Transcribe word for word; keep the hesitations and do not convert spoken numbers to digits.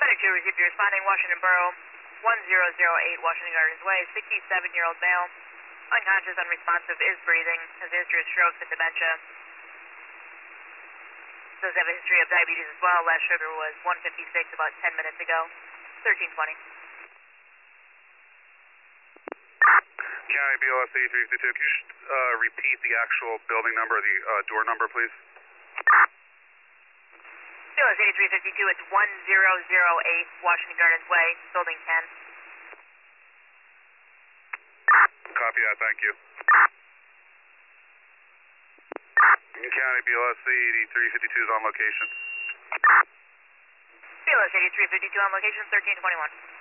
Center two, received you responding, Washington Borough, one zero zero eight Washington Gardens Way, sixty-seven-year-old male, unconscious, unresponsive, is breathing, has a history of strokes and dementia. Does have a history of diabetes as well. Last sugar was one fifty-six about ten minutes ago, thirteen twenty. County B L S eighty-three fifty-two, can you just uh, repeat the actual building number, the uh, door number, please? B L S eighty-three fifty-two, it's one zero zero eight Washington Gardens Way, building ten. Copy that, thank you. County B L S eighty-three fifty-two is on location. B L S eighty-three fifty-two on location, thirteen twenty-one.